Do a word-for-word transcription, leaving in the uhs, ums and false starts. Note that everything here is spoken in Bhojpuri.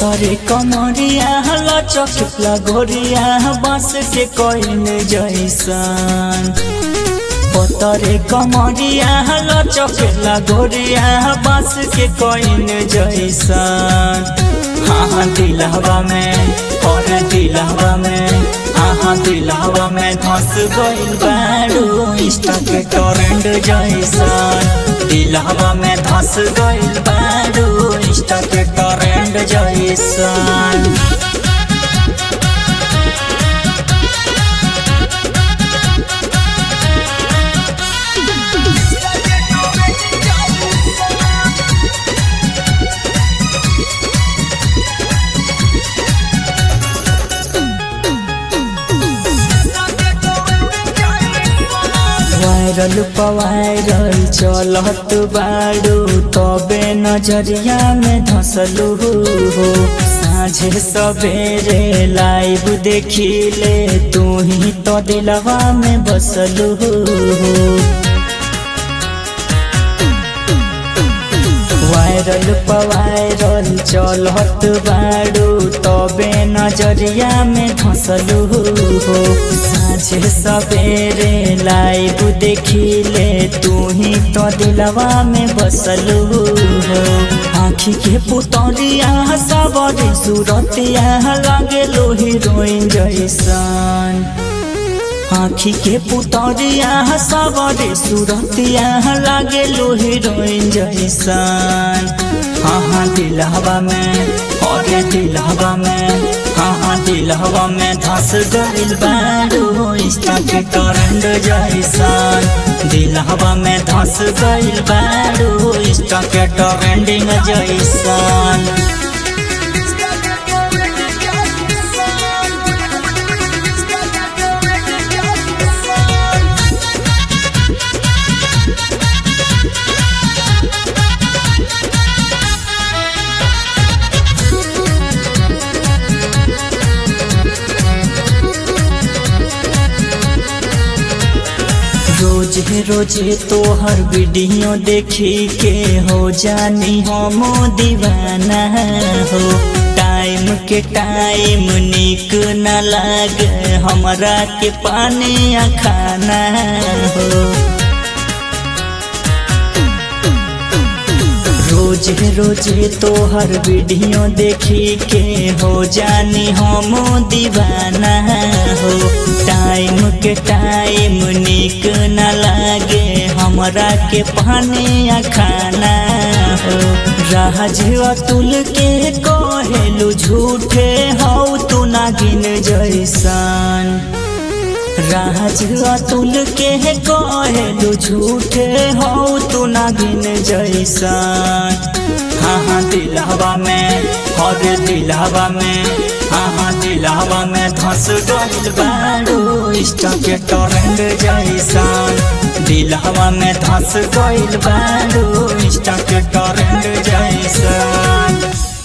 पतरे कमरिया लचक लगोरिया बस के कोइन जैसन पतरे कमरिया लचक लगोरिया बस के कोइन जैसन हाँ दिलहवा में और दिलहवा में हाँ दिलहवा में धस गइल बारू इंस्टा के टोरेंट जैसन दिलहवा में धस गइल बारू इंस्टा के टोरेंट जैसन वायरल पवायरल चलत बाड़ू तबे नजरिया में धसलू हो साझे सवेरे लाइव देखिले तू ही तो दिलवा में बसलू हो वायरल पवायरल चलत बाड़ू तबे नजरिया में धसलू हो साझे सवेरे लाइव देखिले तू ही तो दिलवा में बसलू हो आँखी के पुतरिया सबरी सूरतिया लागे लो हीरोइन जैसन आँखी के पुतरिया सबरे सूरतिया लागे लो हीरोइन जैसन हाँ हाँ दिलहवा में और दिलहवा में हाँ हाँ दिलहवा में धस गइल बारू इंस्टा के टोरेंट जैसन दिलहवा में धस गइल बारू इंस्टा के टोरेंटिंग जैसन रोजे रोजे तोहर वीडियो देखी के हो जानी हम दीवाना हो टाइम के टाइम निक न लागे हमरा के पानी आ खाना हो रोजे रोजे तोहर वीडियो देखी के हो जानी हम दीवाना हो टाइम के टाइम निक न लागे हमरा के पानी आ खाना हो राज अतुल के कहेलू झूठे हो तू नागिन जैसन राज अतुल के कहेलू झूठे हो तू नागिन जैसन हाँ हाँ दिलहवा में और दिलहवा में हाँ हाँ दिलहवा में धस गइल बारू इंस्टा के टोरेंट जैसन दिलहवा में धस गइल बारू इंस्टा के टोरेंट जैसन।